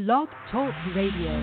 Blog Talk Radio.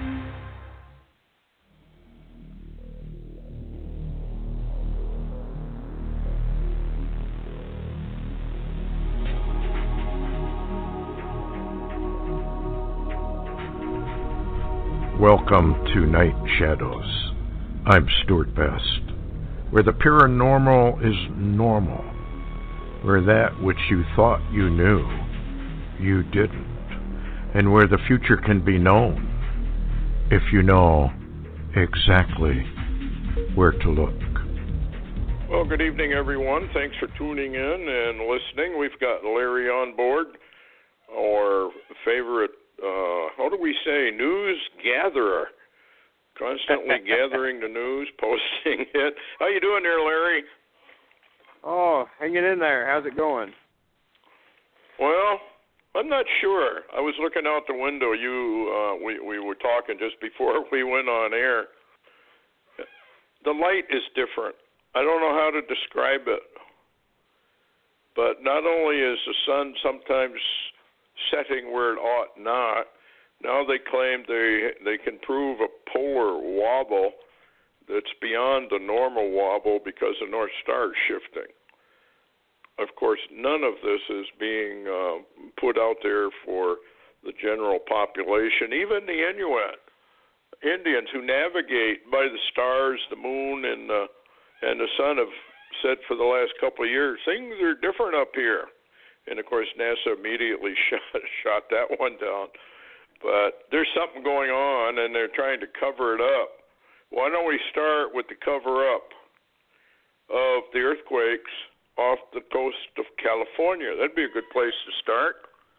Welcome to Night Shadows. I'm Stuart Best, where the paranormal is normal, where that which you thought you knew, you didn't, and where the future can be known if you know exactly where to look. Well, good evening, everyone. Thanks for tuning in and listening. We've got Larry on board, our favorite how do we say, news gatherer, constantly gathering the news, posting it. How you doing there, Larry? Oh, hanging in there. How's it going? Well, I'm not sure. I was looking out the window. We were talking just before we went on air. The light is different. I don't know how to describe it. But not only is the sun sometimes setting where it ought not, now they claim they can prove a polar wobble that's beyond the normal wobble because the North Star is shifting. Of course, none of this is being put out there for the general population. Even the Inuit Indians who navigate by the stars, the moon, and the sun have said for the last couple of years, things are different up here. And, of course, NASA immediately shot that one down. But there's something going on, and they're trying to cover it up. Why don't we start with the cover-up of the earthquakes off the coast of California? That'd be a good place to start.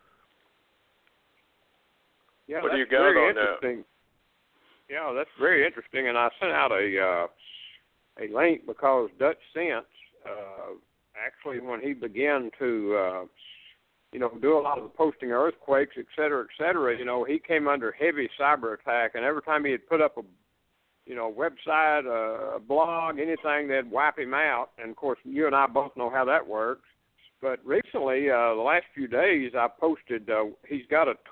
Yeah, what do you got on that? Yeah, that's very interesting. And I sent out a link because Dutch Sense, actually, when he began to, do a lot of the posting of earthquakes, et cetera, he came under heavy cyber attack, and every time he had put up a website, a blog, anything, they'd wipe him out. And, of course, you and I both know how that works. But recently, the last few days, I posted, he's got a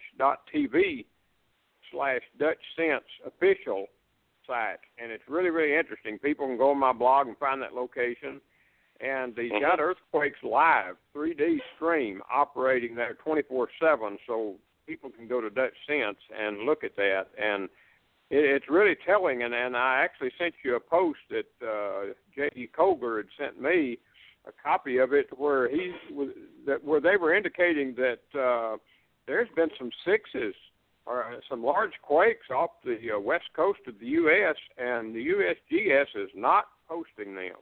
twitch.tv/Dutch Sense official site, and it's really, really interesting. People can go on my blog and find that location. And he's got Earthquakes Live, 3D stream, operating there 24/7, so people can go to Dutch Sense and look at that. And it's really telling, and I actually sent you a post that J.D. Colger had sent me, a copy of it, where where they were indicating that there's been some sixes or some large quakes off the west coast of the U.S., and the USGS is not posting them.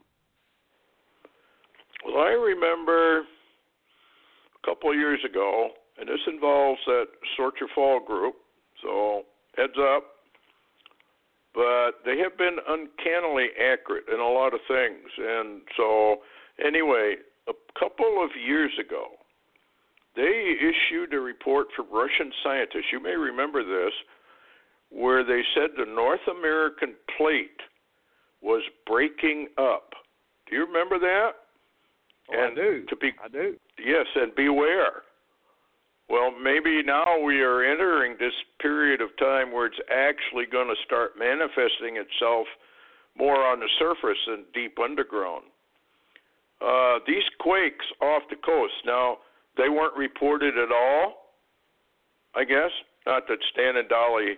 Well, I remember a couple of years ago, and this involves that Sort Your Fall group, so heads up. But they have been uncannily accurate in a lot of things. And so, anyway, a couple of years ago, they issued a report from Russian scientists, you may remember this, where they said the North American plate was breaking up. Do you remember that? Oh, I do. I do. Yes, and beware. Well, maybe now we are entering this period of time where it's actually going to start manifesting itself more on the surface than deep underground. These quakes off the coast, now, they weren't reported at all, I guess. Not that Stan and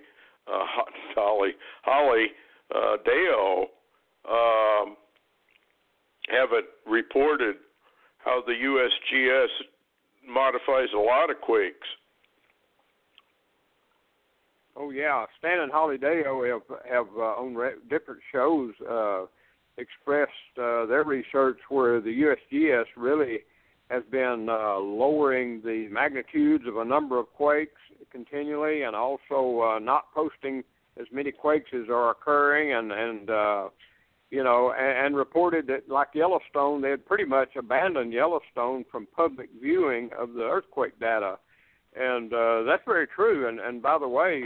Holly Deo haven't reported how the USGS modifies a lot of quakes. Oh, yeah. Stan and Holly Deo have on different shows expressed their research where the USGS really has been lowering the magnitudes of a number of quakes continually, and also not posting as many quakes as are occurring, and reported that, like Yellowstone, they had pretty much abandoned Yellowstone from public viewing of the earthquake data. And that's very true. And by the way,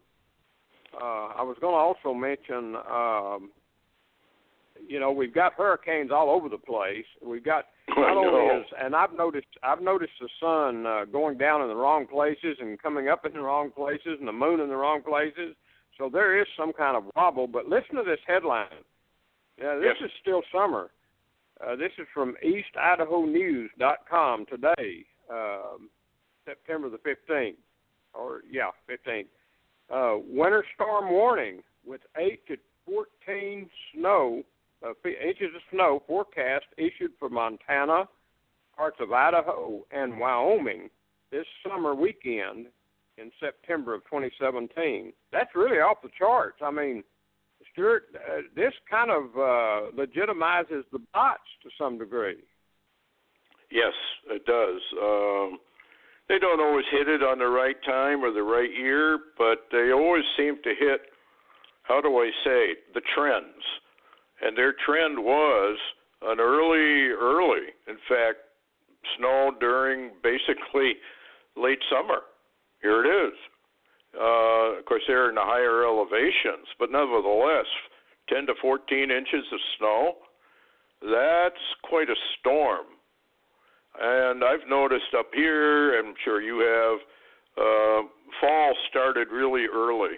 I was going to also mention, we've got hurricanes all over the place. We've got Not only is, and I've noticed the sun going down in the wrong places and coming up in the wrong places, and the moon in the wrong places. So there is some kind of wobble. But listen to this headline. This is still summer. This is from EastIdahoNews.com today, September the 15th. 15th. Winter storm warning with 8 to 14 inches of snow forecast issued for Montana, parts of Idaho, and Wyoming this summer weekend in September of 2017. That's really off the charts. I mean, Stuart, this kind of legitimizes the bots to some degree. Yes, it does. They don't always hit it on the right time or the right year, but they always seem to hit, how do I say, the trends. And their trend was an early, in fact, snow during basically late summer. Here it is. Of course, they're in the higher elevations, but nevertheless, 10 to 14 inches of snow, that's quite a storm. And I've noticed up here, and I'm sure you have, fall started really early.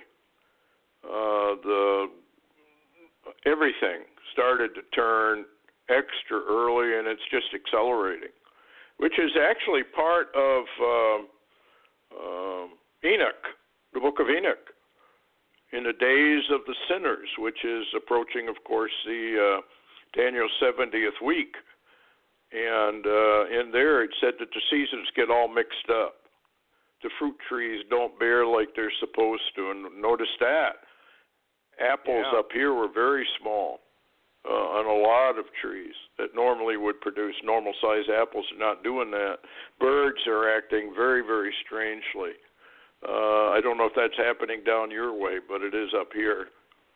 Everything started to turn extra early, and it's just accelerating, which is actually part of Enoch, the book of Enoch, in the days of the sinners, which is approaching, of course, the Daniel's 70th week. And in there it said that the seasons get all mixed up. The fruit trees don't bear like they're supposed to. And notice that. Apples up here were very small on a lot of trees that normally would produce normal-sized apples. Are not doing that. Birds are acting very, very strangely. I don't know if that's happening down your way, but it is up here.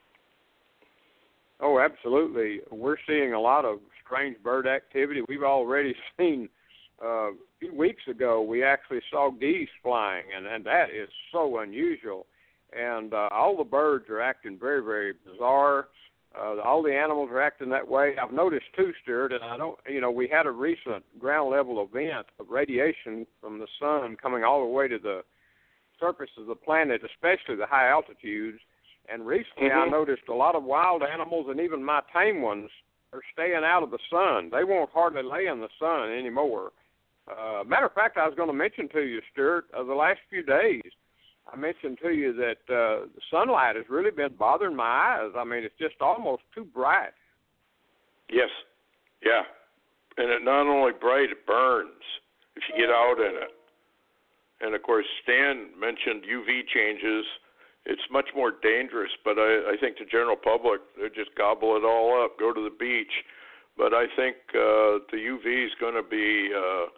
Oh, absolutely. We're seeing a lot of strange bird activity. We've already seen, a few weeks ago, we actually saw geese flying, and that is so unusual. And all the birds are acting very, very bizarre. All the animals are acting that way. I've noticed too, Stuart, and we had a recent ground level event of radiation from the sun coming all the way to the surface of the planet, especially the high altitudes. And recently I noticed a lot of wild animals, and even my tame ones, are staying out of the sun. They won't hardly lay in the sun anymore. Matter of fact, I was going to mention to you, Stuart, the last few days, I mentioned to you that the sunlight has really been bothering my eyes. I mean, it's just almost too bright. Yes, yeah. And it not only bright, it burns if you get out in it. And, of course, Stan mentioned UV changes. It's much more dangerous, but I think the general public, they just gobble it all up, go to the beach. But I think the UV is going to be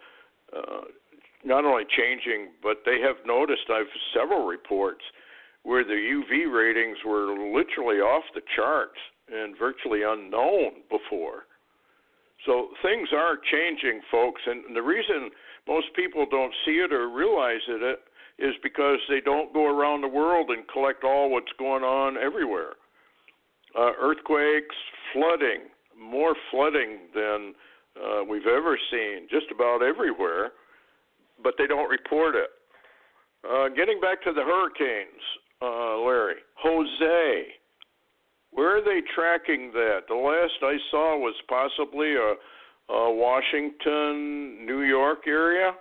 not only changing, but they have noticed, I've several reports where the UV ratings were literally off the charts and virtually unknown before. So things are changing, folks, and the reason most people don't see it or realize it is because they don't go around the world and collect all what's going on everywhere. Earthquakes, flooding, more flooding than we've ever seen, just about everywhere, but they don't report it. Getting back to the hurricanes, Larry, Jose, where are they tracking that? The last I saw was possibly a Washington, New York area.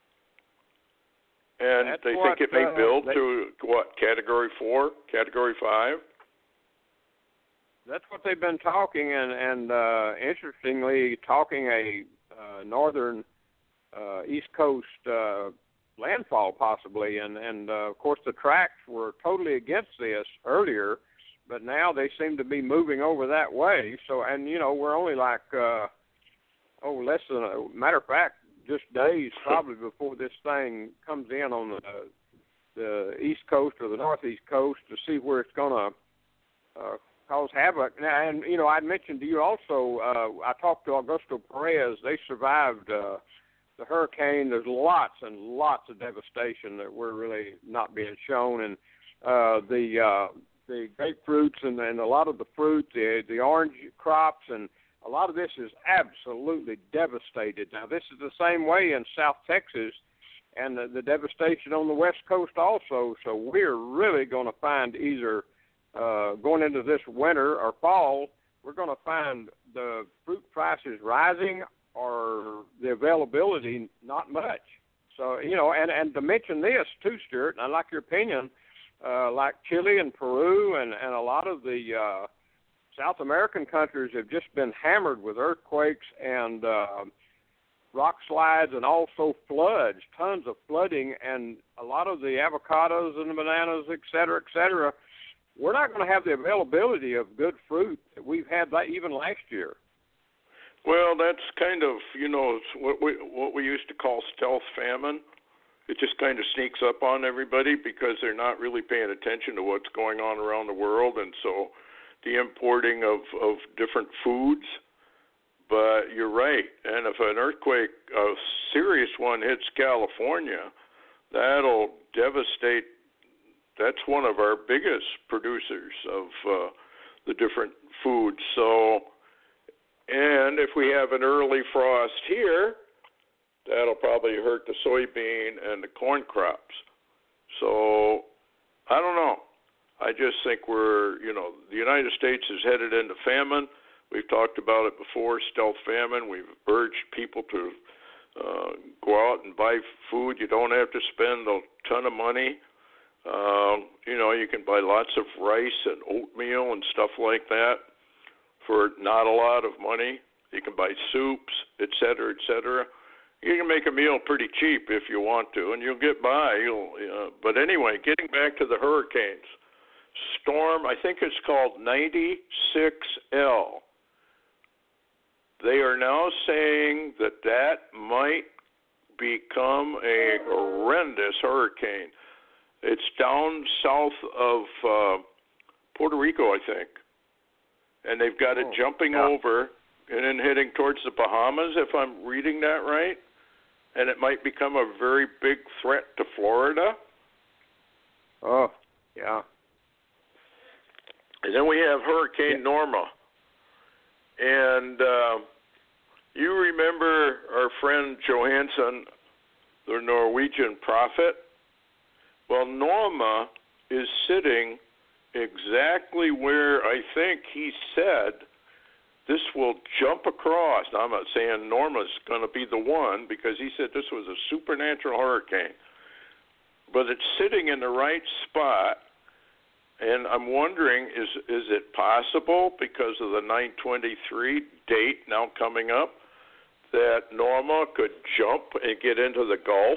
And they think it may build to, Category 4, Category 5? That's what they've been talking, and interestingly, talking a northern East Coast landfall possibly. And of course, the tracks were totally against this earlier, but now they seem to be moving over that way. So, and, we're only like, less than a matter of fact, just days probably before this thing comes in on the East Coast or the Northeast Coast to see where it's going to cause havoc. And, I mentioned to you also, I talked to Augusto Perez. They survived the hurricane. There's lots and lots of devastation that we're really not being shown. And the grapefruits and a lot of the fruit, the orange crops and a lot of this is absolutely devastated. Now, this is the same way in South Texas and the devastation on the West Coast also. So we're really going to find either going into this winter or fall, we're going to find the fruit prices rising or the availability not much. So, you know, and to mention this too, Stuart, and I like your opinion, like Chile and Peru and a lot of the South American countries have just been hammered with earthquakes and rock slides and also floods, tons of flooding, and a lot of the avocados and the bananas, et cetera, we're not going to have the availability of good fruit that we've had even last year. Well, that's kind of, you know, what we used to call stealth famine. It just kind of sneaks up on everybody because they're not really paying attention to what's going on around the world, and so the importing of different foods. But you're right, and if an earthquake, a serious one, hits California, that'll devastate. That's one of our biggest producers of the different foods. So, and if we have an early frost here, that'll probably hurt the soybean and the corn crops. So, I don't know. I just think the United States is headed into famine. We've talked about it before, stealth famine. We've urged people to go out and buy food. You don't have to spend a ton of money. You can buy lots of rice and oatmeal and stuff like that for not a lot of money. You can buy soups, et cetera, et cetera. You can make a meal pretty cheap if you want to, and you'll get by. But anyway, getting back to the hurricanes. Storm, I think it's called 96L. They are now saying that might become a horrendous hurricane. It's down south of Puerto Rico, I think. And they've got it jumping over and then heading towards the Bahamas, if I'm reading that right. And it might become a very big threat to Florida. Oh, yeah. And then we have Hurricane Norma. And you remember our friend Johansson, the Norwegian prophet? Well, Norma is sitting exactly where I think he said this will jump across. Now, I'm not saying Norma's going to be the one because he said this was a supernatural hurricane. But it's sitting in the right spot. And I'm wondering, is it possible, because of the 9/23 date now coming up, that Norma could jump and get into the Gulf?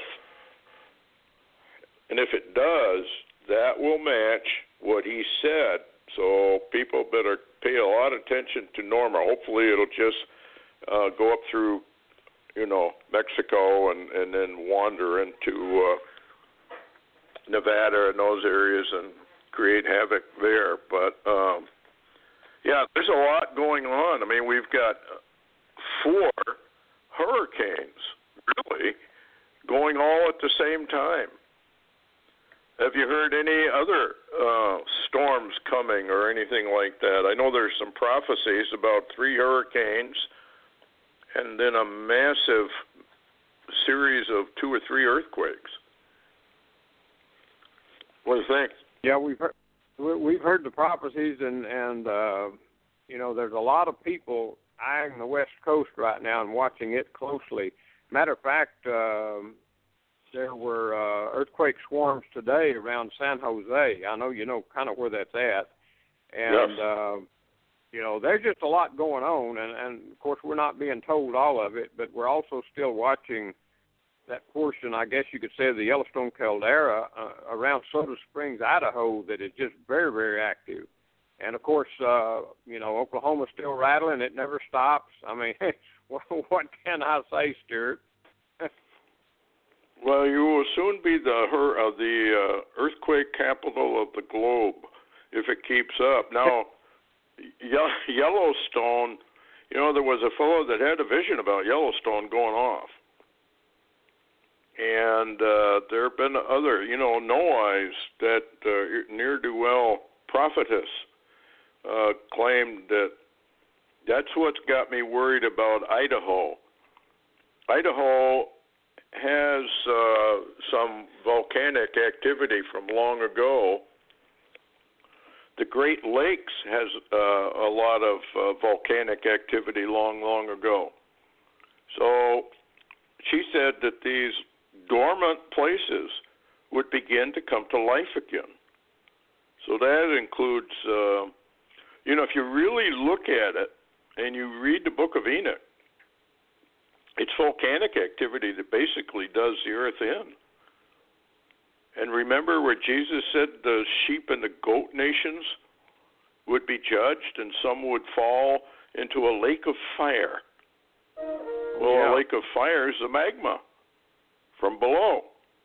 And if it does, that will match what he said. So people better pay a lot of attention to Norma. Hopefully it'll just go up through, Mexico and then wander into Nevada and those areas and create havoc there. But, there's a lot going on. I mean, we've got 4 hurricanes, really, going all at the same time. Have you heard any other storms coming or anything like that? I know there's some prophecies about 3 hurricanes and then a massive series of 2 or 3 earthquakes. What do you think? Yeah, we've heard the prophecies, and there's a lot of people eyeing the West Coast right now and watching it closely. Matter of fact, there were earthquake swarms today around San Jose. I know you know kind of where that's at, and there's just a lot going on, and of course we're not being told all of it, but we're also still watching that portion, I guess you could say, of the Yellowstone caldera around Soda Springs, Idaho, that is just very, very active. And, of course, Oklahoma's still rattling. It never stops. I mean, what can I say, Stuart? Well, you will soon be the earthquake capital of the globe if it keeps up. Now, Yellowstone, there was a fellow that had a vision about Yellowstone going off. And there have been other, Noise, that ne'er-do-well prophetess claimed that That's what's got me worried about Idaho. Idaho has some volcanic activity from long ago. The Great Lakes has a lot of volcanic activity long ago. So she said that these dormant places would begin to come to life again. So that includes, if you really look at it and you read the Book of Enoch, it's volcanic activity that basically does the earth in. And remember where Jesus said the sheep and the goat nations would be judged and some would fall into a lake of fire. Well, yeah. A lake of fire is the magma from below.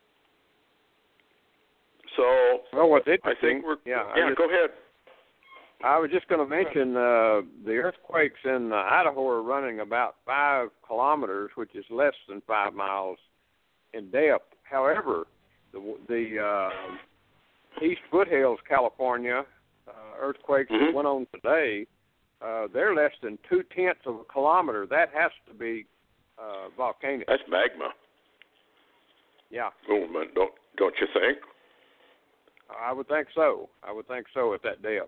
So, well, what's I interesting, think go ahead. I was just going to mention the earthquakes in Idaho are running about 5 kilometers, which is less than 5 miles in depth. However, the East Foothills, California, earthquakes that went on today, they're less than 0.2 of a kilometer. That has to be volcanic. That's magma. Yeah. Movement, don't you think? I would think so. At that depth.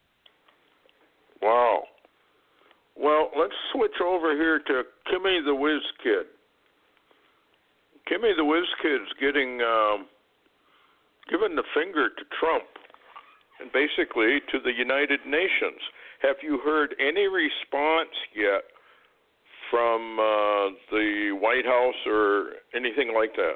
Wow. Well, let's switch over here to Kimmy the Whiz Kid. Kimmy the Whiz Kid's given the finger to Trump and basically to the United Nations. Have you heard any response yet from the White House or anything like that?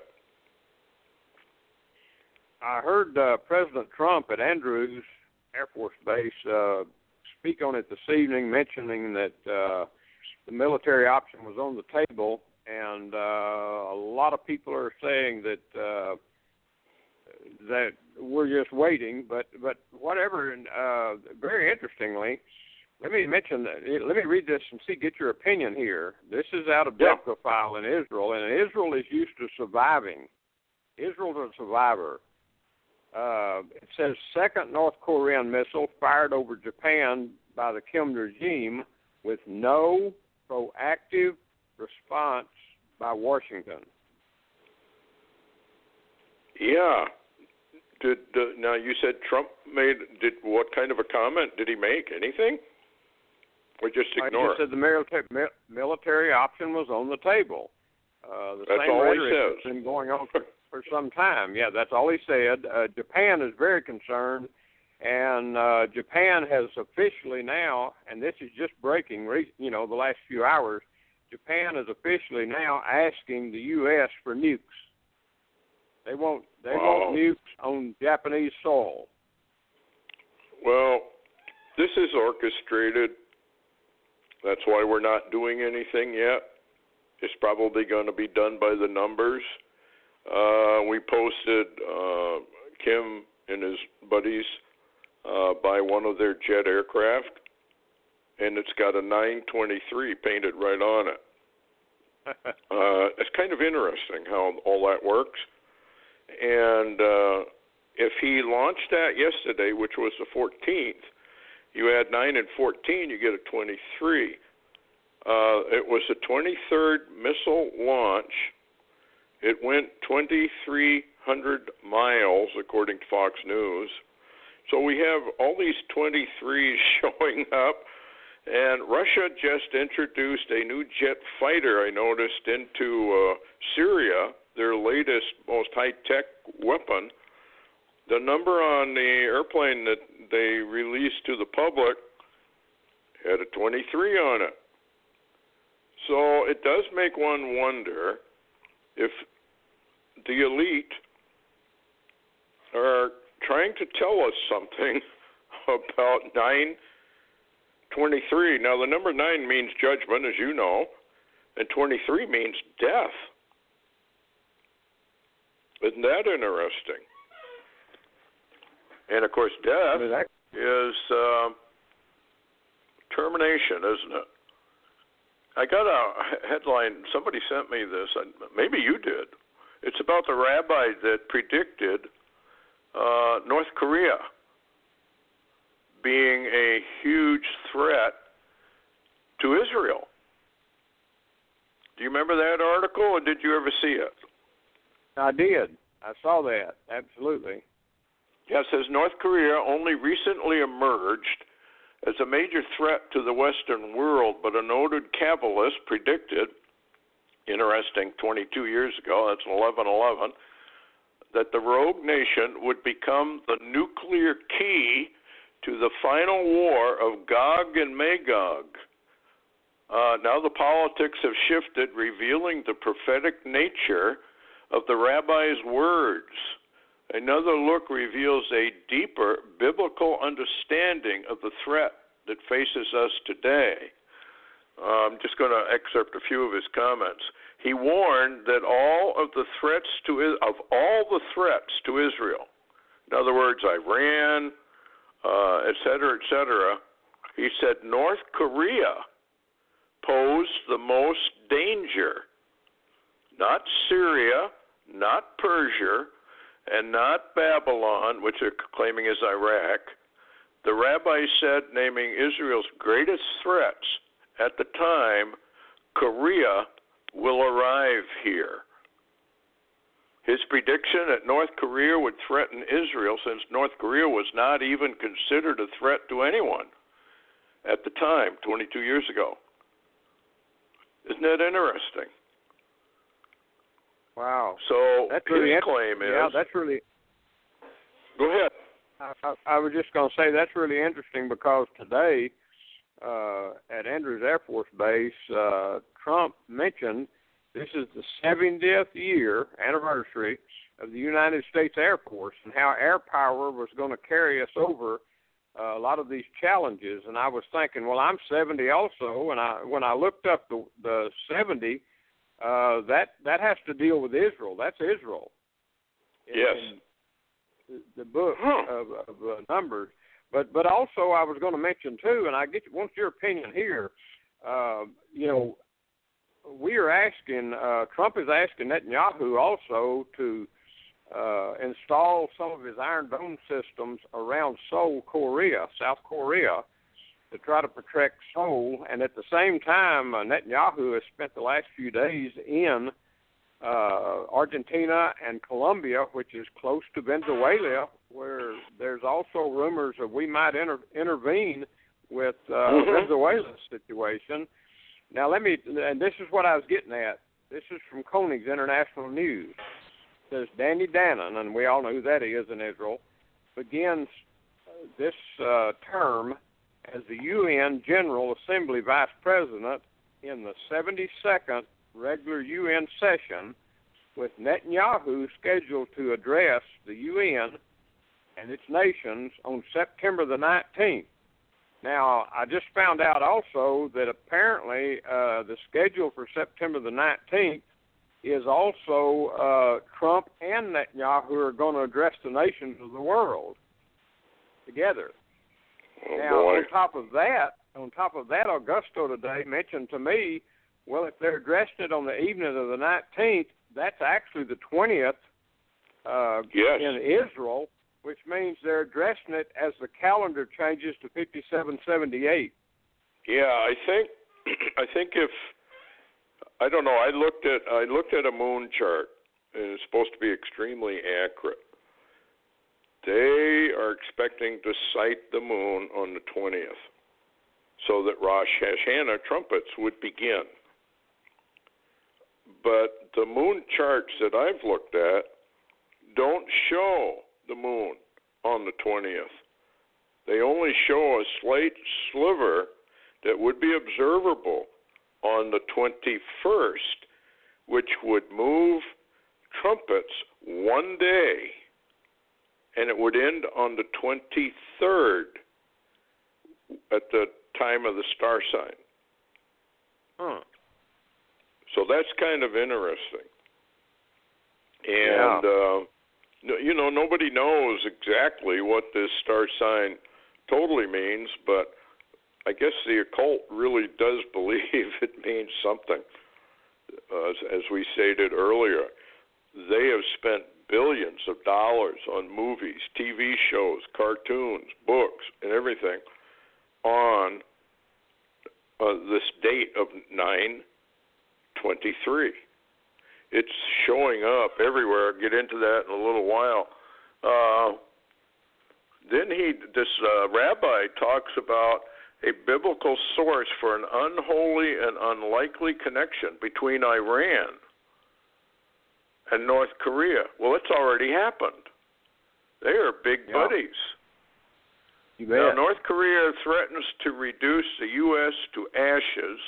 I heard President Trump at Andrews Air Force Base speak on it this evening, mentioning that the military option was on the table, and a lot of people are saying that that we're just waiting. But whatever. And very interestingly, let me read this and get your opinion here. This is out of Delco File in Israel, and Israel is used to surviving. Israel's a survivor. It says second North Korean missile fired over Japan by the Kim regime with no proactive response by Washington. Yeah. Now you said Trump what kind of a comment did he make? Anything? Or just ignore it? He just said the military option was on the table. That's same all rhetoric he says. has been going on for some time. Yeah, that's all he said. Japan is very concerned, and Japan has officially now, and this is just breaking, the last few hours, Japan is officially now asking the U.S. for nukes. They want nukes on Japanese soil. Well, this is orchestrated. That's why we're not doing anything yet. It's probably going to be done by the numbers. We posted Kim and his buddies by one of their jet aircraft, and it's got a 923 painted right on it. It's kind of interesting how all that works. And if he launched that yesterday, which was the 14th, you add 9 and 14, you get a 23. It was the 23rd missile launch. It went 2,300 miles, according to Fox News. So we have all these 23s showing up, and Russia just introduced a new jet fighter, I noticed, into Syria, their latest, most high-tech weapon. The number on the airplane that they released to the public had a 23 on it. So it does make one wonder if the elite are trying to tell us something about 923. Now, the number 9 means judgment, as you know, and 23 means death. Isn't that interesting? And, of course, death is termination, isn't it? I got a headline. Somebody sent me this. Maybe you did. It's about the rabbi that predicted North Korea being a huge threat to Israel. Do you remember that article, or did you ever see it? I did. I saw that. Absolutely. Yeah, it says North Korea only recently emerged as a major threat to the Western world, but a noted Kabbalist predicted, interesting, 22 years ago, that's 11/11, that the rogue nation would become the nuclear key to the final war of Gog and Magog. Now the politics have shifted, revealing the prophetic nature of the rabbi's words. Another look reveals a deeper biblical understanding of the threat that faces us today. I'm just going to excerpt a few of his comments. He warned that all the threats to Israel, in other words, Iran, et cetera, he said North Korea posed the most danger. Not Syria, not Persia, and not Babylon, which they're claiming is Iraq. The rabbi said, naming Israel's greatest threats at the time, Korea will arrive here. His prediction that North Korea would threaten Israel, since North Korea was not even considered a threat to anyone at the time, 22 years ago. Isn't that interesting? Wow. So that's his really claim is... Yeah, that's really... Go ahead. I was just going to say that's really interesting because today at Andrews Air Force Base, Trump mentioned this is the 70th year anniversary of the United States Air Force and how air power was going to carry us over a lot of these challenges. And I was thinking, well, I'm 70 also, and when I looked up the 70, that has to deal with Israel. That's Israel. Yes. In the book of Numbers. But also I was going to mention too, and I want your opinion here. We are asking, Trump is asking Netanyahu also to install some of his Iron Dome systems around Seoul, South Korea, to try to protect Seoul. And at the same time, Netanyahu has spent the last few days in Argentina and Colombia, which is close to Venezuela, where there's also rumors of we might intervene with Venezuela's situation. Now, and this is what I was getting at. This is from Koenig's International News. It says Danny Danon, and we all know who that is in Israel, begins this term as the UN General Assembly Vice President in the 72nd regular UN session, with Netanyahu scheduled to address the UN and its nations on September the 19th. Now, I just found out also that apparently the schedule for September the 19th is also Trump and Netanyahu are going to address the nations of the world together. On top of that, Augusto today mentioned to me, well, if they're addressing it on the evening of the 19th, that's actually the 20th in Israel, which means they're addressing it as the calendar changes to 5778. Yeah, I think if I don't know, I looked at a moon chart, and it's supposed to be extremely accurate. They are expecting to sight the moon on the 20th, so that Rosh Hashanah trumpets would begin. But the moon charts that I've looked at don't show the moon on the 20th. They only show a slight sliver that would be observable on the 21st, which would move trumpets one day, and it would end on the 23rd at the time of the star sign. So that's kind of interesting. And, nobody knows exactly what this star sign totally means, but I guess the occult really does believe it means something. As we stated earlier, they have spent billions of dollars on movies, TV shows, cartoons, books, and everything on this date of 9/23. It's showing up everywhere. I'll get into that in a little while. Then this rabbi talks about a biblical source for an unholy and unlikely connection between Iran and North Korea. Well, it's already happened. They are big buddies. Now, North Korea threatens to reduce the U.S. to ashes,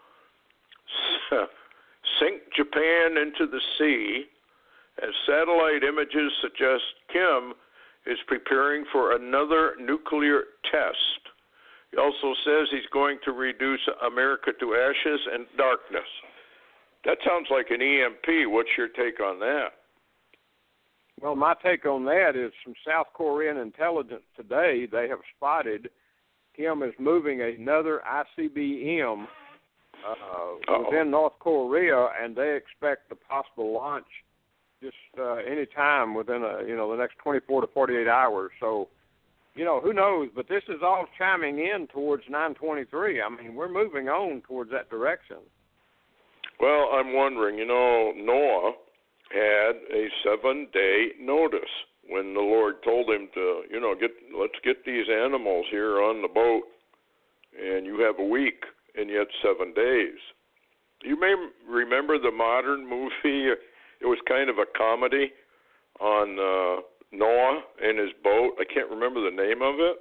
sink Japan into the sea, as satellite images suggest Kim is preparing for another nuclear test. He also says he's going to reduce America to ashes and darkness. That sounds like an EMP. What's your take on that? Well, my take on that is from South Korean intelligence today, they have spotted Kim is moving another ICBM within North Korea, and they expect the possible launch just any time within the next 24 to 48 hours. So, who knows? But this is all chiming in towards 9/23. I mean, we're moving on towards that direction. Well, I'm wondering, Noah had a 7-day notice when the Lord told him to, let's get these animals here on the boat, and you have a week, and yet 7 days. You may remember the modern movie. It was kind of a comedy on Noah and his boat. I can't remember the name of it.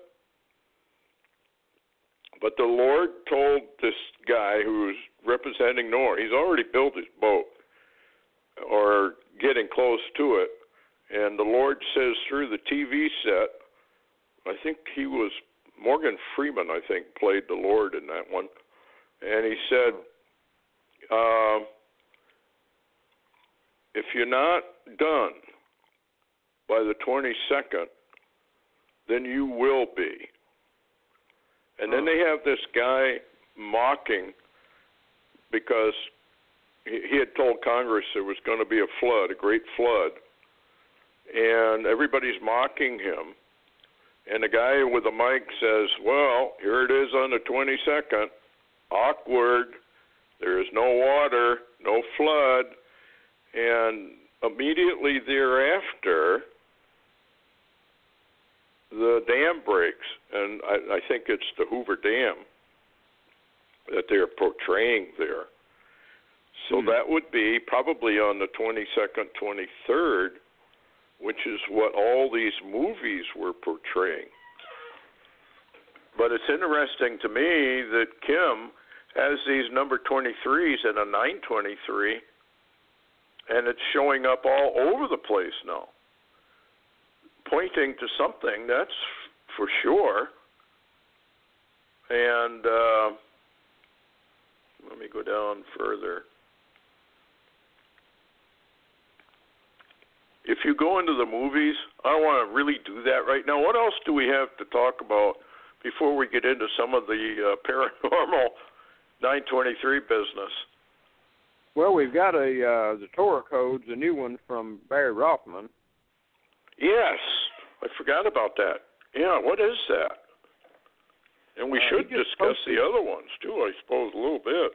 But the Lord told this guy who's representing Noah, he's already built his boat or getting close to it, and the Lord says through the TV set, I think he was Morgan Freeman, I think, played the Lord in that one, and he said, if you're not done by the 22nd, then you will be. And then they have this guy mocking because he had told Congress there was going to be a flood, a great flood, and everybody's mocking him. And the guy with the mic says, well, here it is on the 22nd, awkward, there is no water, no flood, and immediately thereafter, the dam breaks, and I think it's the Hoover Dam that they're portraying there. So that would be probably on the 22nd, 23rd, which is what all these movies were portraying. But it's interesting to me that Kim has these number 23s and a 923, and it's showing up all over the place now, pointing to something, that's for sure. And let me go down further. If you go into the movies, I don't want to really do that right now. What else do we have to talk about before we get into some of the paranormal 923 business? Well, we've got the Torah codes, a new one from Barry Rothman. Yes, I forgot about that. Yeah, what is that? And we should discuss the other ones, too, I suppose, a little bit.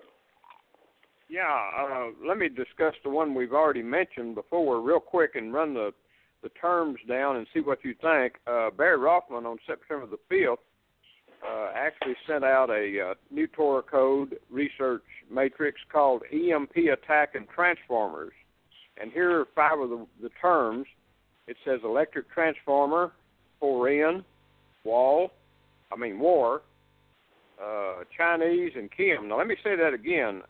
Yeah, let me discuss the one we've already mentioned before real quick and run the terms down and see what you think. Barry Rothman on September the 5th actually sent out a new Torah code research matrix called EMP Attack and Transformers. And here are 5 of the terms. It says electric transformer, Korean, war, Chinese, and Kim. Now, let me say that again.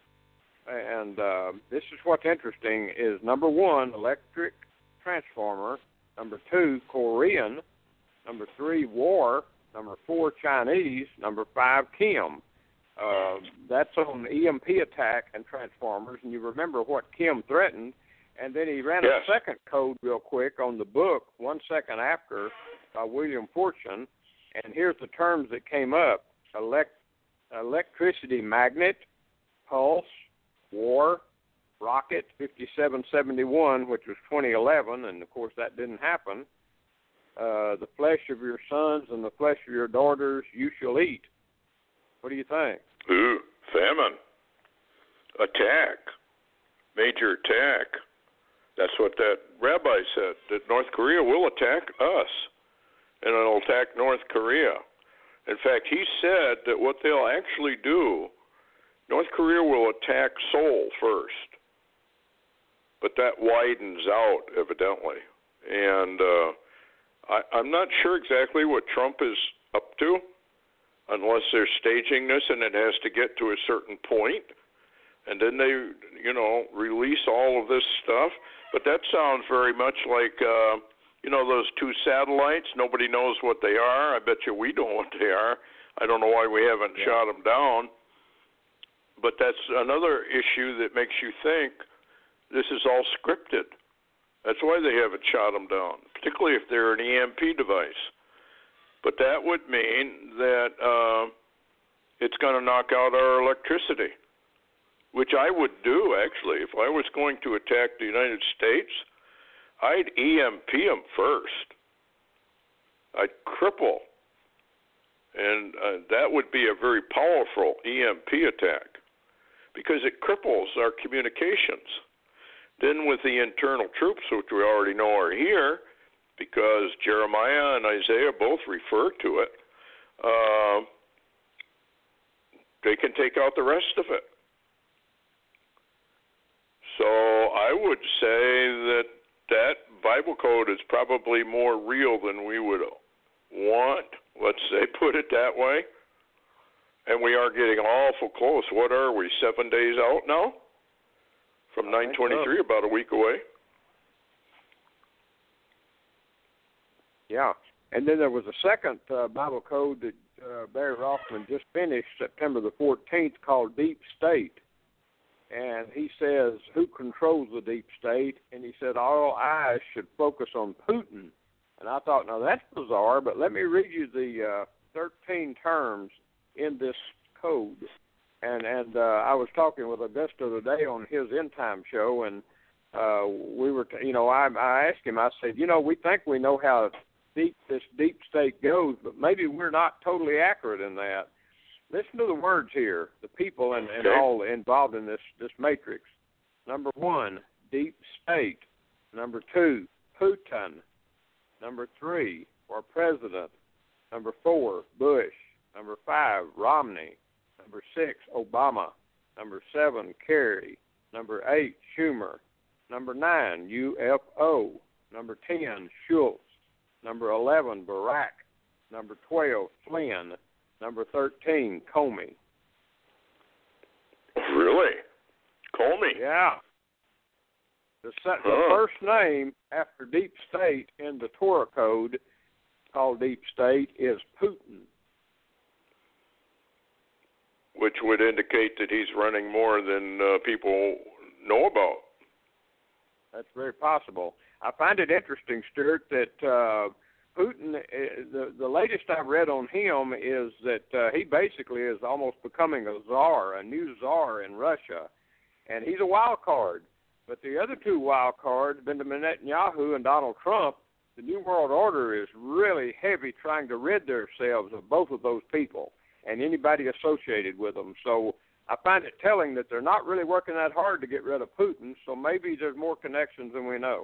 This is what's interesting is, number 1, electric transformer. Number 2, Korean. Number 3, war. Number 4, Chinese. Number 5, Kim. That's on EMP attack and transformers. And you remember what Kim threatened. And then he ran a second code real quick on the book 1 second after by William Fortune. And here's the terms that came up. Electricity magnet, pulse, war, rocket, 5771, which was 2011, and, of course, that didn't happen. The flesh of your sons and the flesh of your daughters you shall eat. What do you think? Ooh, famine. Attack. Major attack. That's what that rabbi said, that North Korea will attack us, and it'll attack North Korea. In fact, he said that what they'll actually do, North Korea will attack Seoul first, but that widens out, evidently. And I'm not sure exactly what Trump is up to, unless they're staging this and it has to get to a certain point, and then they, release all of this stuff. But that sounds very much like, those two satellites. Nobody knows what they are. I bet you we don't know what they are. I don't know why we haven't shot them down. But that's another issue that makes you think this is all scripted. That's why they haven't shot them down, particularly if they're an EMP device. But that would mean that it's going to knock out our electricity, which I would do, actually. If I was going to attack the United States, I'd EMP them first. I'd cripple. And that would be a very powerful EMP attack because it cripples our communications. Then with the internal troops, which we already know are here, because Jeremiah and Isaiah both refer to it, they can take out the rest of it. So I would say that Bible code is probably more real than we would want, let's say, put it that way. And we are getting awful close. What are we, 7 days out now? From 9/23, so. About a week away. Yeah. And then there was a second Bible code that Barry Rothman just finished September the 14th called Deep State. And he says, who controls the deep state? And he said, all eyes should focus on Putin. And I thought, now that's bizarre, but let me read you the 13 terms in this code. And I was talking with Augusto today on his End Time show, and we were, I asked him, I said, we think we know how deep this deep state goes, but maybe we're not totally accurate in that. Listen to the words here, the people and all involved in this matrix. Number 1, deep state. Number 2, Putin. Number 3, for president. Number 4, Bush. Number 5, Romney. Number 6, Obama. Number 7, Kerry. Number 8, Schumer. Number 9, UFO. Number 10, Schultz. Number 11, Barack. Number 12, Flynn. Number 13, Comey. Really? Comey? Yeah. The first name after Deep State in the Torah code called Deep State is Putin. Which would indicate that he's running more than people know about. That's very possible. I find it interesting, Stuart, that Putin, the latest I've read on him is that he basically is almost becoming a czar, a new czar in Russia, and he's a wild card. But the other two wild cards, Benjamin Netanyahu and Donald Trump, the New World Order is really heavy trying to rid themselves of both of those people and anybody associated with them. So I find it telling that they're not really working that hard to get rid of Putin, so maybe there's more connections than we know.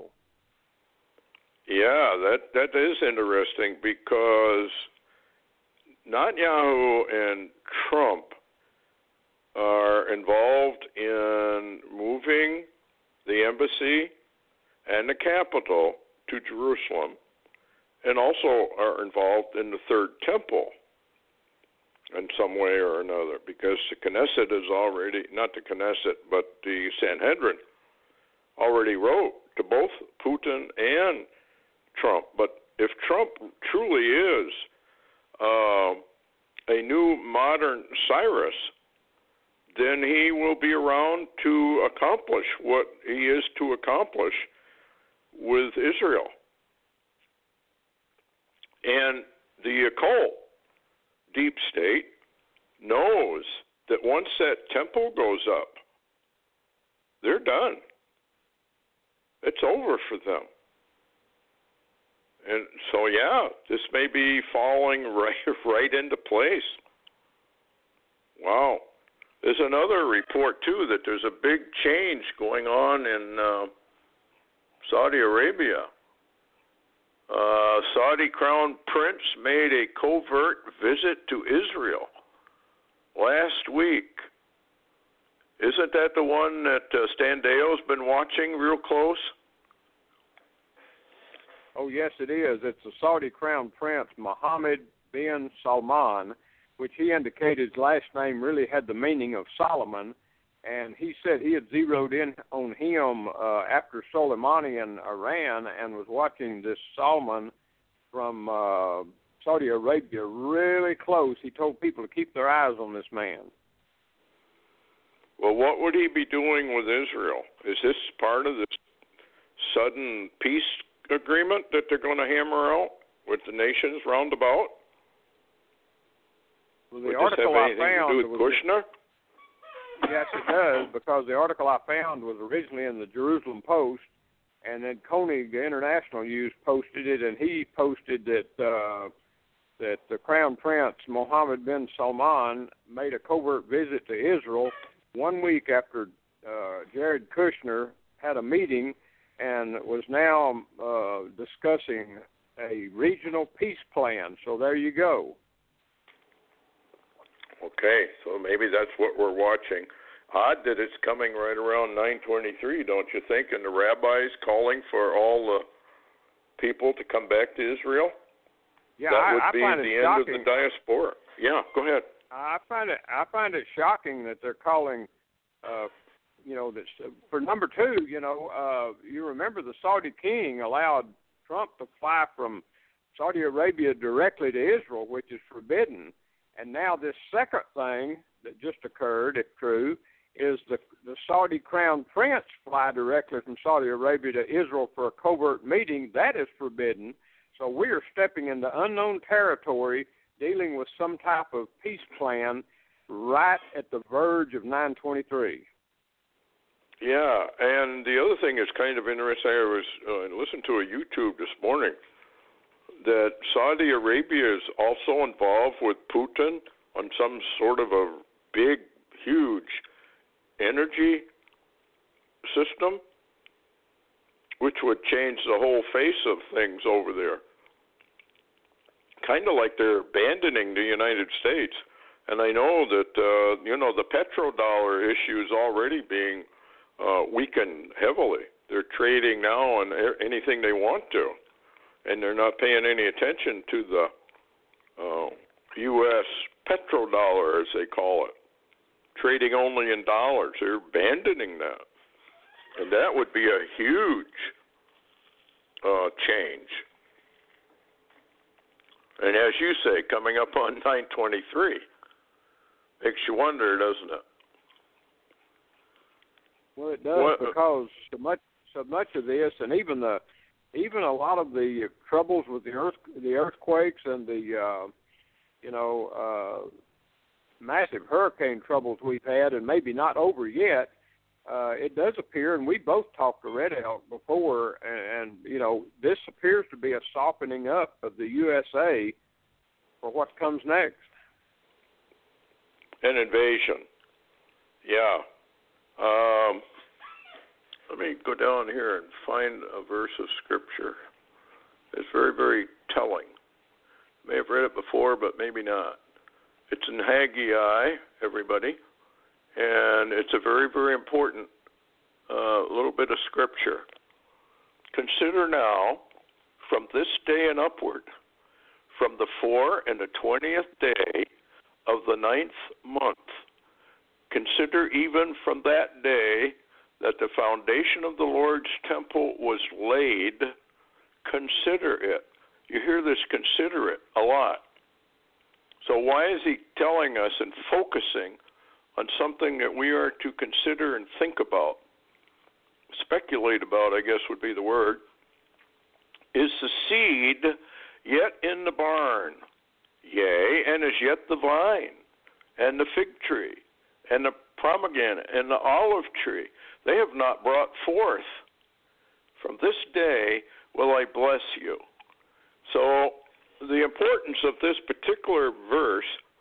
Yeah, that is interesting because Netanyahu and Trump are involved in moving the embassy and the capital to Jerusalem, and also are involved in the Third Temple in some way or another, because the Knesset is already, not the Knesset, but the Sanhedrin already wrote to both Putin and Trump. But if Trump truly is a new modern Cyrus, then he will be around to accomplish what he is to accomplish with Israel. And the occult deep state knows that once that temple goes up, they're done. It's over for them. And so, yeah, this may be falling right into place. Wow. There's another report, too, that there's a big change going on in Saudi Arabia. Saudi Crown Prince made a covert visit to Israel last week. Isn't that the one that Stan Deo's been watching real close? Oh, yes, it is. It's the Saudi Crown Prince, Mohammed bin Salman, which he indicated his last name really had the meaning of Solomon, and he said he had zeroed in on him after Soleimani in Iran and was watching this Salman from Saudi Arabia really close. He told people to keep their eyes on this man. Well, what would he be doing with Israel? Is this part of this sudden peace agreement that they're going to hammer out with the nations roundabout? Well, the would article this have anything I found to do with Kushner? Yes, it does, because the article I found was originally in the Jerusalem Post, and then Koenig International News posted it, and he posted that that the Crown Prince, Mohammed bin Salman, made a covert visit to Israel 1 week after Jared Kushner had a meeting and was now discussing a regional peace plan. So there you go. Okay, so maybe that's what we're watching. Odd that it's coming right around 9:23, don't you think? And the rabbis calling for all the people to come back to Israel? Yeah, that would I be find the it end shocking. of the diaspora. Yeah, go ahead. I find it shocking that they're calling, that for number two. You remember the Saudi king allowed Trump to fly from Saudi Arabia directly to Israel, which is forbidden. And now this second thing that just occurred, if true, is the Saudi Crown Prince fly directly from Saudi Arabia to Israel for a covert meeting. That is forbidden. So we are stepping into unknown territory, dealing with some type of peace plan right at the verge of 9/23. Yeah, and the other thing is kind of interesting. I was listening to a YouTube this morning that Saudi Arabia is also involved with Putin on some sort of a big, huge energy system, which would change the whole face of things over there. Kind of like they're abandoning the United States. And I know that, the petrodollar issue is already being weakened heavily. They're trading now on anything they want to. And they're not paying any attention to the U.S. petrodollar, as they call it, trading only in dollars. They're abandoning that. And that would be a huge change. And as you say, coming up on 9/23, makes you wonder, doesn't it? Well, it does, because so much of this, and even a lot of the troubles with the earthquakes and the massive hurricane troubles we've had, and maybe not over yet. It does appear, and we both talked to Red Elk before, and this appears to be a softening up of the USA for what comes next. An invasion. Yeah. Let me go down here and find a verse of Scripture. It's very, very telling. May have read it before, but maybe not. It's in Haggai, everybody, and it's a very, very important little bit of Scripture. Consider now, from this day and upward, from the 4 and the 20th day of the 9th month, consider even from that day that the foundation of the Lord's temple was laid. Consider it. You hear this, consider it, a lot. So why is he telling us and focusing on something that we are to consider and think about, speculate about, I guess would be the word? Is the seed yet in the barn? Yea, and is yet the vine, and the fig tree, and the pomegranate, and the olive tree. They have not brought forth. From this day will I bless you. So the importance of this particular verse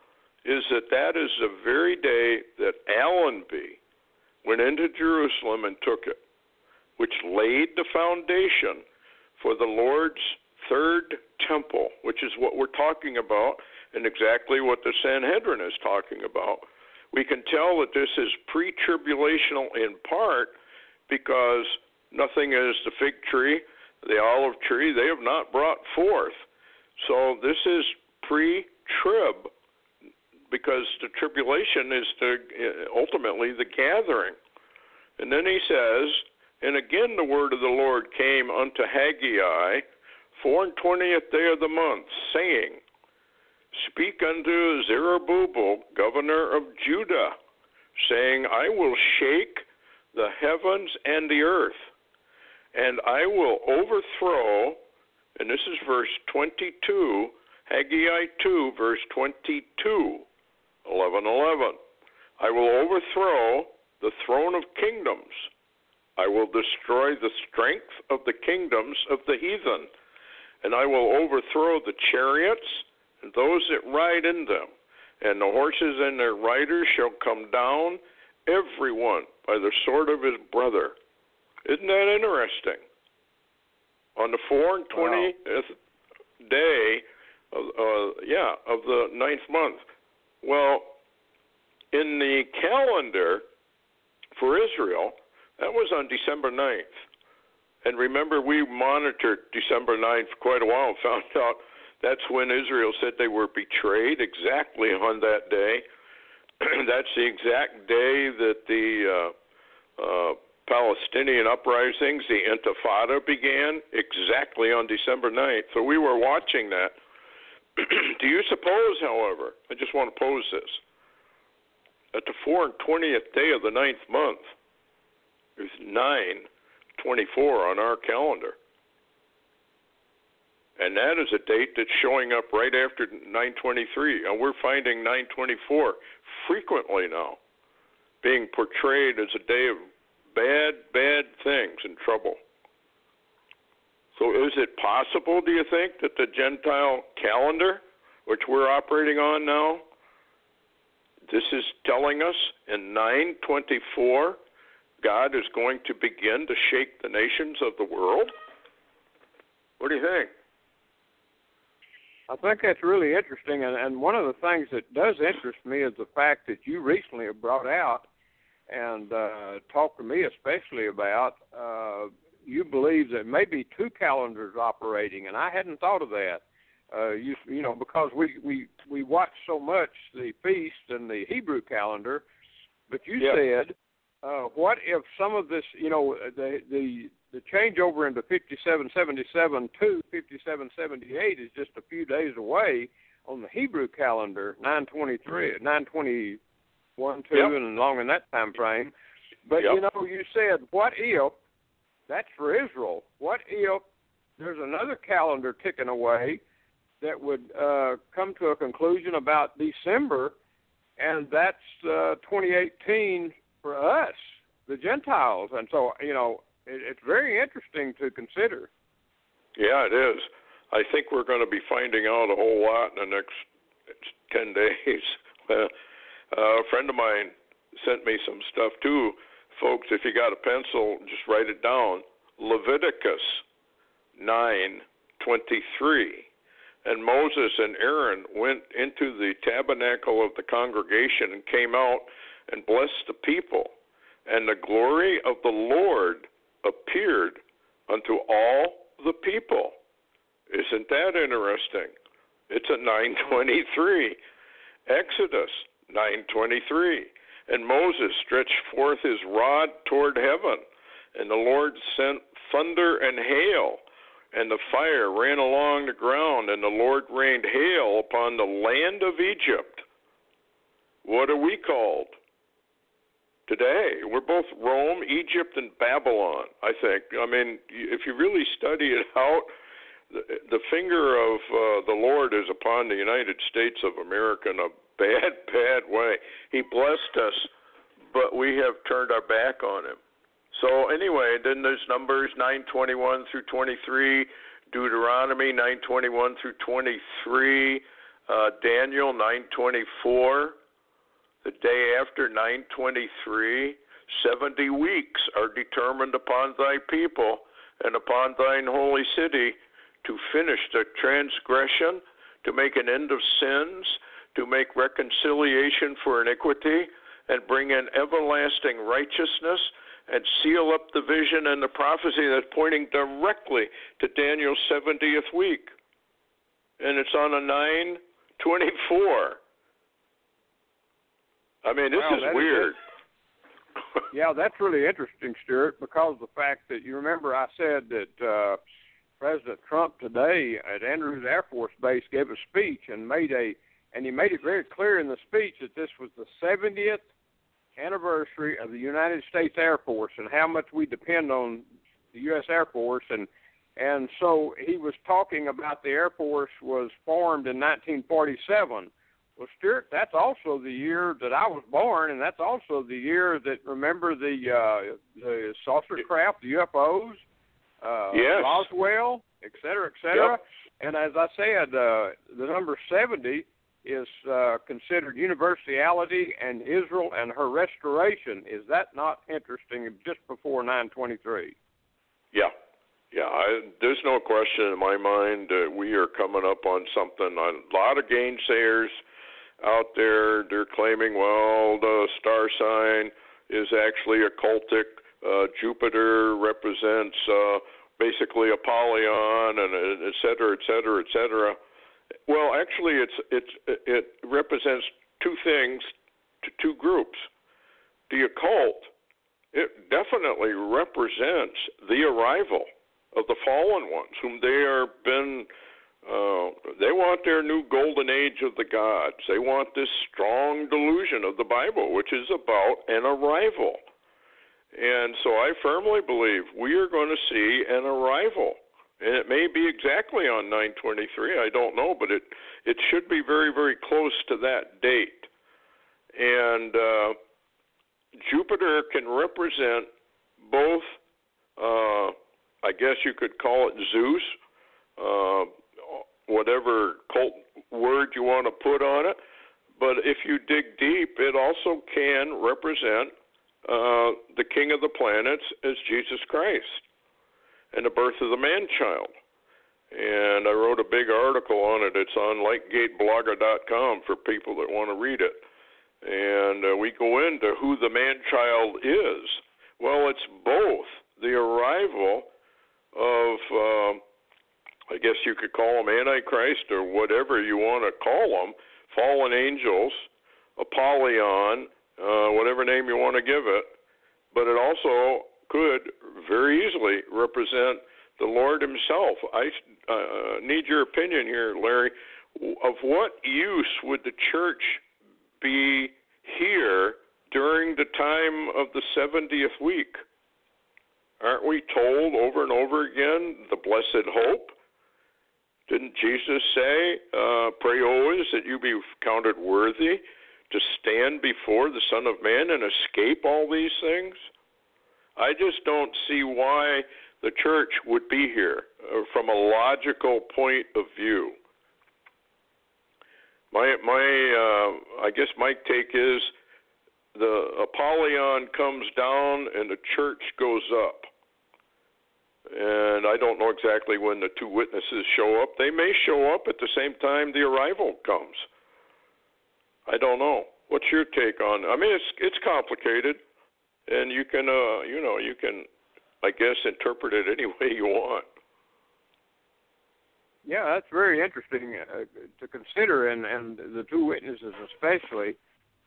is that is the very day that Allenby went into Jerusalem and took it, which laid the foundation for the Lord's third temple, which is what we're talking about and exactly what the Sanhedrin is talking about. We can tell that this is pre-tribulational in part because nothing is the fig tree, the olive tree, they have not brought forth. So this is pre-trib because the tribulation is ultimately the gathering. And then he says, and again the word of the Lord came unto Haggai, 24th day of the month, saying, Speak unto Zerubbabel, governor of Judah, saying, I will shake the heavens and the earth, and I will overthrow, and this is verse 22, Haggai 2, verse 22, 11:11. I will overthrow the throne of kingdoms. I will destroy the strength of the kingdoms of the heathen, and I will overthrow the chariots and those that ride in them, and the horses and their riders shall come down, every one by the sword of his brother. Isn't that interesting? On the 24th day of the 9th month. Well, in the calendar for Israel, that was on December 9th. And remember, we monitored December 9th for quite a while and found out that's when Israel said they were betrayed, exactly on that day. That's the exact day that the Palestinian uprisings, the Intifada, began, exactly on December 9th. So we were watching that. Do you suppose, however, I just want to pose this, that the 24th day of the 9th month is 9/24 on our calendar? And that is a date that's showing up right after 9/23. And we're finding 9/24 frequently now being portrayed as a day of bad things and trouble. So is it possible, do you think, that the Gentile calendar, which we're operating on now, this is telling us in 9/24, God is going to begin to shake the nations of the world? What do you think? I think that's really interesting, and one of the things that does interest me is the fact that you recently have brought out and talked to me especially about you believe that maybe two calendars operating, and I hadn't thought of that. You know, because we watch so much the feast and the Hebrew calendar, but you said, what if some of this, you know, the changeover into 5777 to 5778 is just a few days away on the Hebrew calendar, 921, 2, and along in that time frame. But, you know, you said, what if, that's for Israel, what if there's another calendar ticking away that would come to a conclusion about December, and that's 2018 for us, the Gentiles. And so, you know, it's very interesting to consider. Yeah, it is. I think we're going to be finding out a whole lot in the next 10 days. A friend of mine sent me some stuff too. Folks, if you got a pencil, just write it down. Leviticus 9:23. And Moses and Aaron went into the tabernacle of the congregation and came out and blessed the people. And the glory of the Lord appeared unto all the people. Isn't that interesting? It's at 9:23. Exodus 9:23. And Moses stretched forth his rod toward heaven, and the Lord sent thunder and hail, and the fire ran along the ground, and the Lord rained hail upon the land of Egypt. What are we called today? We're both Rome, Egypt, and Babylon, I think. I mean, if you really study it out, the finger of the Lord is upon the United States of America in a bad way. He blessed us, but we have turned our back on him. So anyway, then there's Numbers 9:21 through 23, Deuteronomy 9:21 through 23, Daniel 9:24, the day after 9:23, 70 weeks are determined upon thy people and upon thine holy city to finish the transgression, to make an end of sins, to make reconciliation for iniquity, and bring in everlasting righteousness, and seal up the vision and the prophecy that's pointing directly to Daniel's 70th week. And it's on a 9:24. I mean, this is weird. Yeah, that's really interesting, Stuart, because of the fact that you remember I said that President Trump today at Andrews Air Force Base gave a speech and he made it very clear in the speech that this was the 70th anniversary of the United States Air Force and how much we depend on the U.S. Air Force. And so he was talking about the Air Force was formed in 1947. Well, Stuart, that's also the year that I was born, and that's also the year that, remember the saucer craft, the UFOs, yes. Roswell, et cetera, et cetera. Yep. And as I said, the number 70 is considered universality and Israel and her restoration. Is that not interesting? Just before 9/23. Yeah. There's no question in my mind that we are coming up on something. A lot of gainsayers out there, they're claiming, well, the star sign is actually occultic. Jupiter represents basically Apollyon, and et cetera, et cetera, et cetera. Well, actually, it represents two things to two groups. The occult, it definitely represents the arrival of the fallen ones, whom they want their new golden age of the gods. They want this strong delusion of the Bible, which is about an arrival. And so I firmly believe we are going to see an arrival. And it may be exactly on 9/23, I don't know, but it should be very, very close to that date. And Jupiter can represent both, I guess you could call it Zeus, whatever cult word you want to put on it. But if you dig deep, it also can represent the king of the planets as Jesus Christ and the birth of the man-child. And I wrote a big article on it. It's on lightgateblogger.com for people that want to read it. And we go into who the man-child is. Well, it's both the arrival of, I guess you could call them Antichrist or whatever you want to call them, fallen angels, Apollyon, whatever name you want to give it. But it also could very easily represent the Lord himself. I need your opinion here, Larry. Of what use would the church be here during the time of the 70th week? Aren't we told over and over again the blessed hope? Didn't Jesus say, pray always that you be counted worthy to stand before the Son of Man and escape all these things? I just don't see why the church would be here from a logical point of view. I guess my take is the Apollyon comes down and the church goes up. And I don't know exactly when the two witnesses show up. They may show up at the same time the arrival comes. I don't know. What's your take on it? I mean, it's complicated, and you can, you can, I guess, interpret it any way you want. Yeah, that's very interesting to consider, and the two witnesses especially.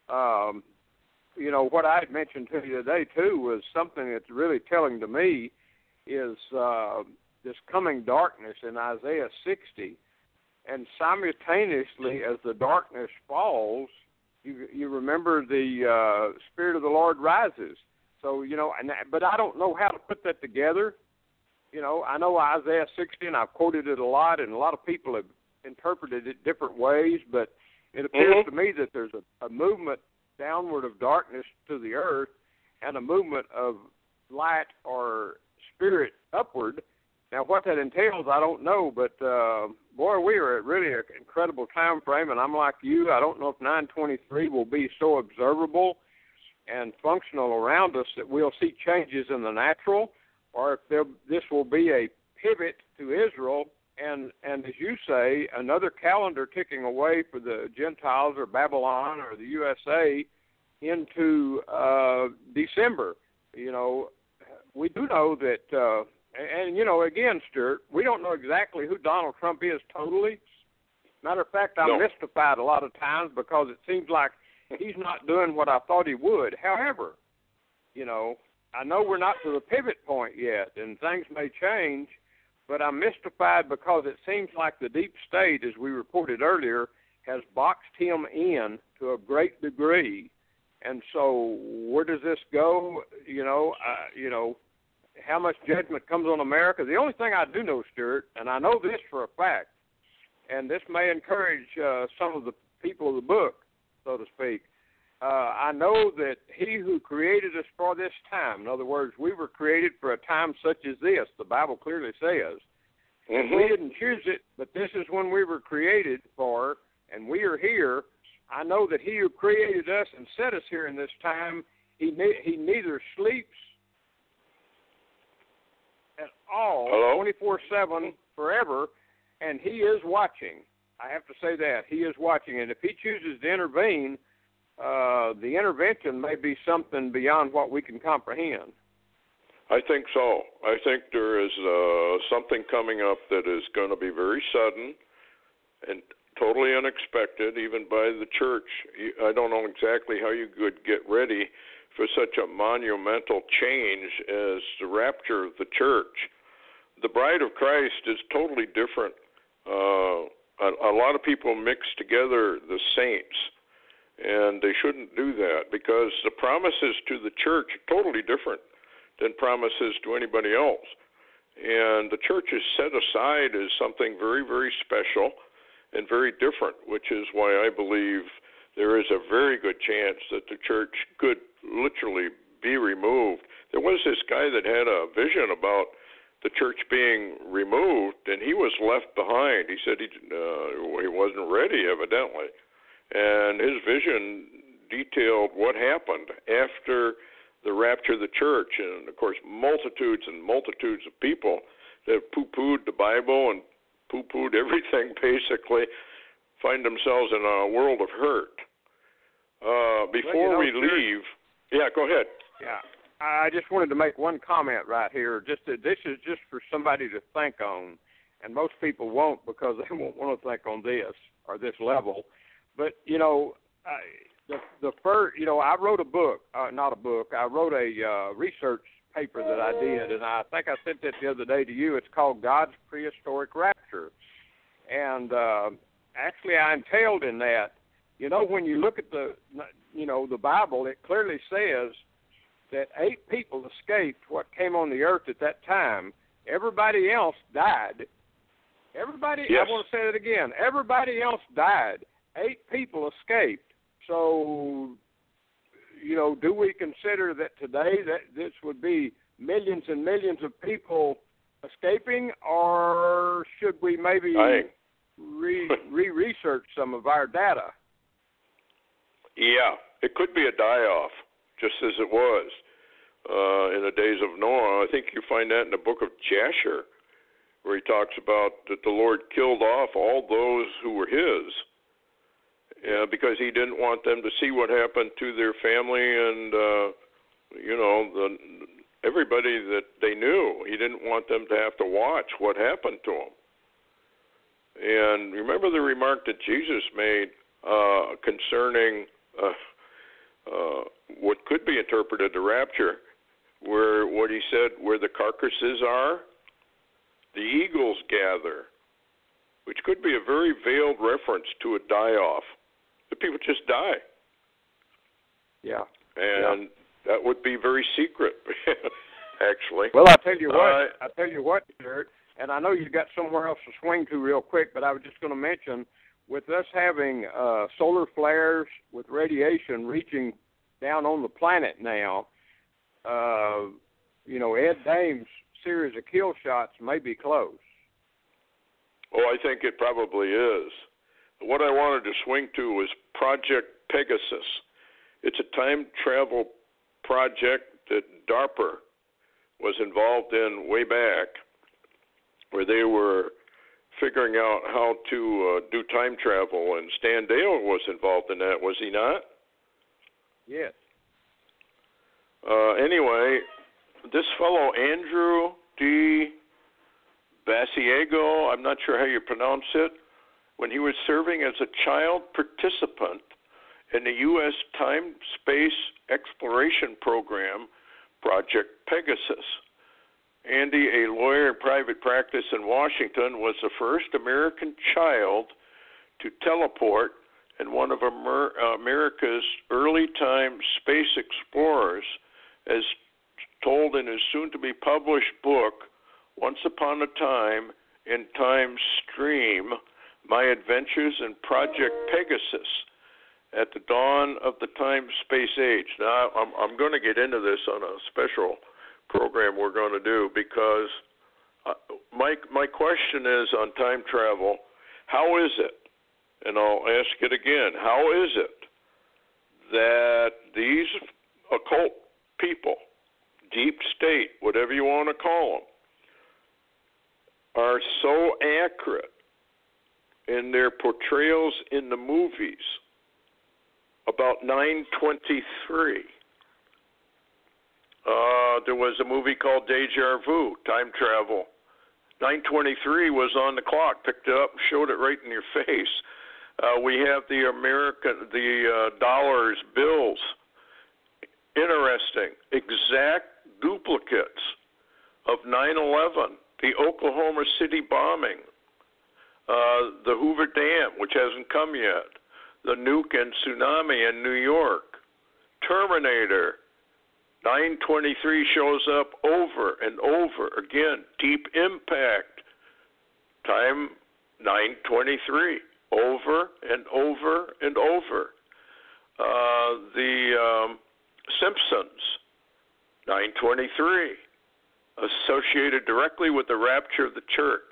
What I had mentioned to you today, too, was something that's really telling to me is this coming darkness in Isaiah 60. And simultaneously, as the darkness falls, you remember the Spirit of the Lord rises. So, but I don't know how to put that together. I know Isaiah 60, and I've quoted it a lot, and a lot of people have interpreted it different ways, but it appears to me that there's a movement downward of darkness to the earth and a movement of light or spirit upward, Now, what that entails, I don't know, but, boy, we are at really an incredible time frame, and I'm like you. I don't know if 923 will be so observable and functional around us that we'll see changes in the natural, or if this will be a pivot to Israel and as you say, another calendar ticking away for the Gentiles or Babylon or the USA into December. You know, we do know that, and, you know, again, Stuart, we don't know exactly who Donald Trump is totally. Matter of fact, I'm mystified a lot of times because it seems like he's not doing what I thought he would. However, you know, I know we're not to the pivot point yet, and things may change, but I'm mystified because it seems like the deep state, as we reported earlier, has boxed him in to a great degree. And so where does this go? You know, how much judgment comes on America? The only thing I do know, Stuart, and I know this for a fact, and this may encourage some of the people of the book, so to speak, I know that he who created us for this time, in other words, we were created for a time such as this, the Bible clearly says. Mm-hmm. We didn't choose it, but this is when we were created for, and we are here. I know that he who created us and set us here in this time, he neither sleeps at all, 24/7, forever, and he is watching. I have to say that. He is watching, and if he chooses to intervene, the intervention may be something beyond what we can comprehend. I think so. I think there is something coming up that is going to be very sudden and totally unexpected, even by the church. I don't know exactly how you could get ready for such a monumental change as the rapture of the church. The bride of Christ is totally different. A lot of people mix together the saints, and they shouldn't do that because the promises to the church are totally different than promises to anybody else. And the church is set aside as something very, very special and very different, which is why I believe there is a very good chance that the church could literally be removed. There was this guy that had a vision about the church being removed, and he was left behind. He said he wasn't ready, evidently. And his vision detailed what happened after the rapture of the church. And, of course, multitudes and multitudes of people that poo-pooed the Bible and poo-pooed everything, basically, find themselves in a world of hurt. Before we leave, go ahead. Yeah, I just wanted to make one comment right here. Just that this is just for somebody to think on, and most people won't because they won't want to think on this or this level. But, you know, the first, you know, I wrote a book, not a book, I wrote a research paper that I did, and I think I sent it the other day to you. It's called God's Prehistoric Rapture. And actually I entailed in that, you know, when you look at the Bible, it clearly says that 8 people escaped what came on the earth at that time. Everybody else died. Yes. I want to say that again. Everybody else died. 8 people escaped. So, you know, do we consider that today that this would be millions and millions of people escaping, or should we maybe re-research some of our data? Yeah, it could be a die-off, just as it was in the days of Noah. I think you find that in the book of Jasher, where he talks about that the Lord killed off all those who were his, because he didn't want them to see what happened to their family and, everybody that they knew. He didn't want them to have to watch what happened to them. And remember the remark that Jesus made concerning what could be interpreted the rapture, where what he said, where the carcasses are, the eagles gather, which could be a very veiled reference to a die-off. The people just die. Yeah. And that would be very secret, actually. Well, I tell you what, Stuart, and I know you got somewhere else to swing to real quick, but I was just going to mention, with us having solar flares with radiation reaching down on the planet now, Ed Dames series of kill shots may be close. Oh, I think it probably is. What I wanted to swing to was Project Pegasus. It's a time travel project that DARPA was involved in way back, where they were figuring out how to do time travel, and Stan Dale was involved in that, was he not? Yes. Anyway, this fellow, Andrew D. Basiego, I'm not sure how you pronounce it, when he was serving as a child participant in the U.S. Time-Space Exploration Program, Project Pegasus. Andy, a lawyer in private practice in Washington, was the first American child to teleport and one of America's early time space explorers, as told in his soon-to-be-published book, Once Upon a Time in Time Stream, My Adventures in Project Pegasus at the Dawn of the Time-Space Age. Now, I'm going to get into this on a special program we're going to do, because my question is on time travel, how is it, and I'll ask it again, how is it that these occult people, deep state, whatever you want to call them, are so accurate in their portrayals in the movies about 923? There was a movie called Deja Vu, time travel. 923 was on the clock, picked it up, showed it right in your face. We have the dollars, bills. Interesting. Exact duplicates of 9/11, the Oklahoma City bombing, the Hoover Dam, which hasn't come yet, the nuke and tsunami in New York, Terminator. 923 shows up over and over again. Deep Impact, time 923, over and over and over. The Simpsons, 923, associated directly with the rapture of the church.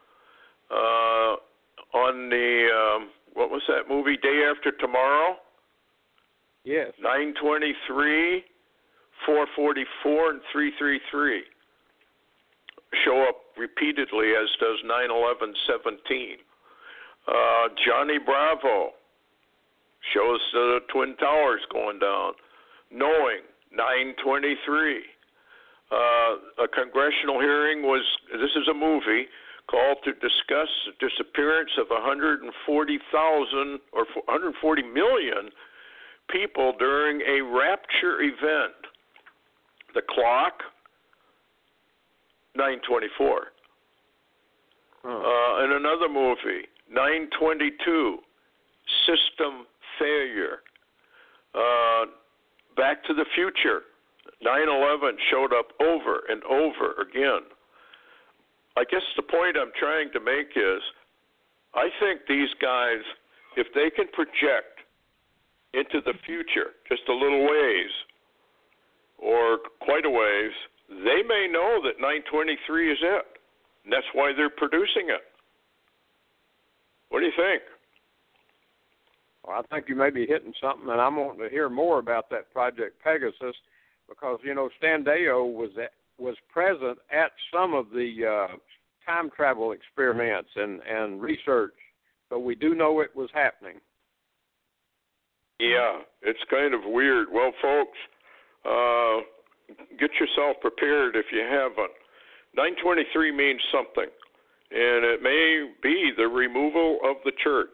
On the, what was that movie, Day After Tomorrow? Yes. 923, 444, and 333 show up repeatedly, as does 9/11/17. Johnny Bravo shows the Twin Towers going down. Knowing, 923. A congressional hearing was, this is a movie, called to discuss the disappearance of 140,000 or 140 million people during a rapture event. The clock, 924. In another movie, 922, system failure. Back to the Future, 9/11 showed up over and over again. I guess the point I'm trying to make is, I think these guys, if they can project into the future just a little ways, or quite a ways, they may know that 923 is it. And that's why they're producing it. What do you think? Well, I think you may be hitting something, and I'm wanting to hear more about that Project Pegasus, because, you know, Stan Deyo was present at some of the time travel experiments and research, so we do know it was happening. Yeah, it's kind of weird. Well, folks, get yourself prepared if you haven't. 923 means something, and it may be the removal of the church.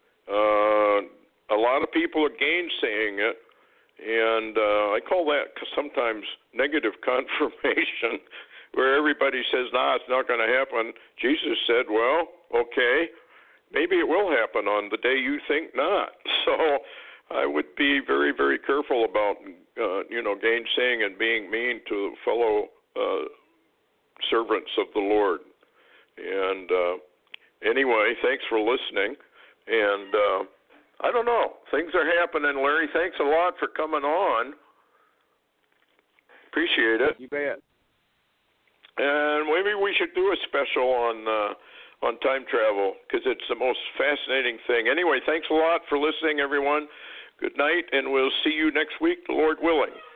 A lot of people are gainsaying it, and I call that sometimes negative confirmation, where everybody says, nah, it's not going to happen. Jesus said, well, okay, maybe it will happen on the day you think not. So I would be very, very careful about, gainsaying and being mean to fellow servants of the Lord. And anyway, thanks for listening. And I don't know. Things are happening, Larry. Thanks a lot for coming on. Appreciate it. You bet. And maybe we should do a special on time travel because it's the most fascinating thing. Anyway, thanks a lot for listening, everyone. Good night, and we'll see you next week, Lord willing.